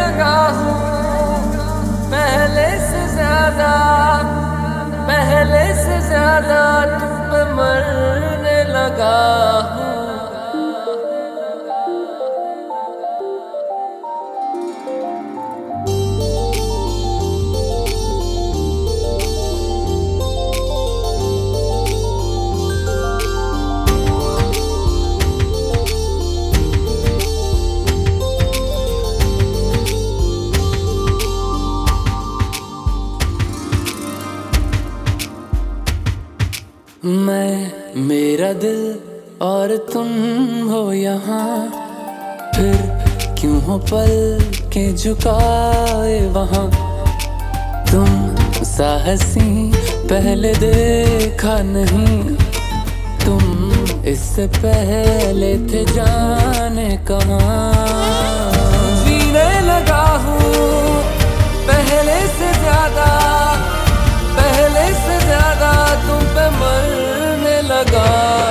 लगा हूँ पहले से ज्यादा तुम पे मरने लगा हूँ। मैं, मेरा दिल और तुम हो यहाँ, फिर क्यों हो पल के झुकाए वहाँ। तुम साहसी पहले देखा नहीं, तुम इससे पहले थे जाने कहाँ। जीने लगा हूँ पहले से ज्यादा तुम पे मरने लगा।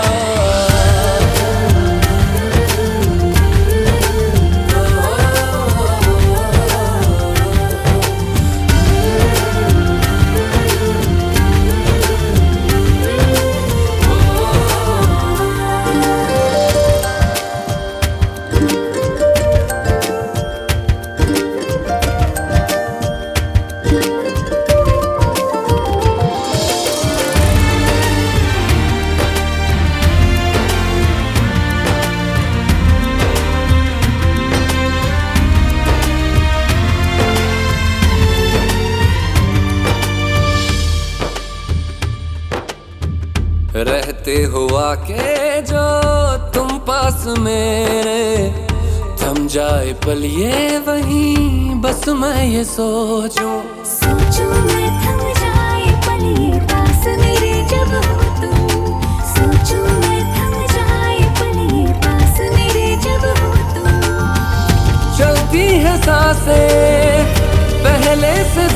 रहते हुआ के जो तुम पास मेरे, थम जाए पल ये वहीं बस मैं ये सोचूं मैं थम जाए पल ये पास मेरे जब हो तुम। सोचूं मैं थम जाए पल ये पास मेरे जब हो तुम। चलती है सांसें पहले से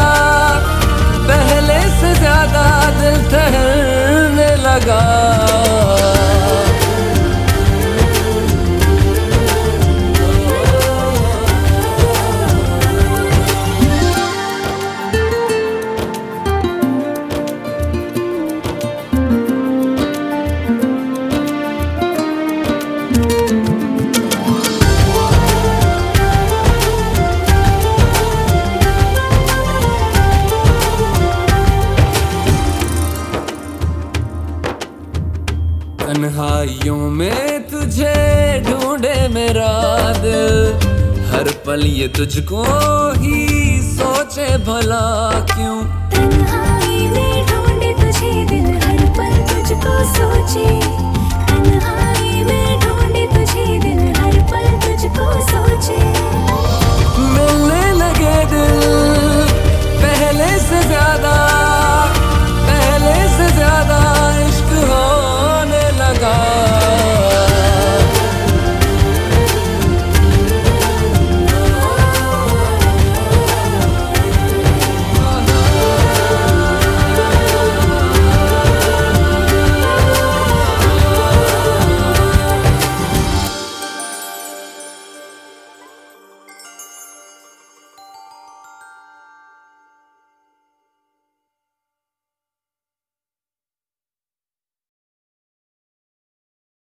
ज्यादा दिल ठहरने लगा। तन्हाइयों में तुझे ढूंढे मेरा दिल, हर पल ये तुझको ही सोचे भला क्यों। तन्हाई में ढूंढे तुझे दिल, हर पल तुझको सोचे। तन्हाई में ढूंढे